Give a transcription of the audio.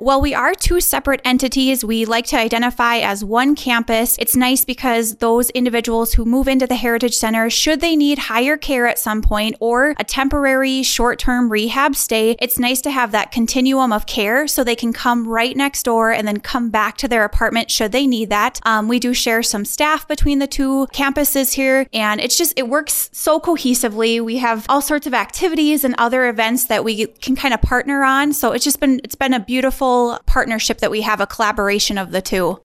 while we are two separate entities, we like to identify as one campus. It's nice because those individuals who move into the Heritage Center, should they need higher care at some point or a temporary short-term rehab stay, it's nice to have that continuum of care so they can come right next door and then come back to their apartment should they need that. We do share some staff between the two campuses here, and it works so cohesively. We have all sorts of activities and other events that we can kind of partner on. So it's been a beautiful partnership that we have, a collaboration of the two.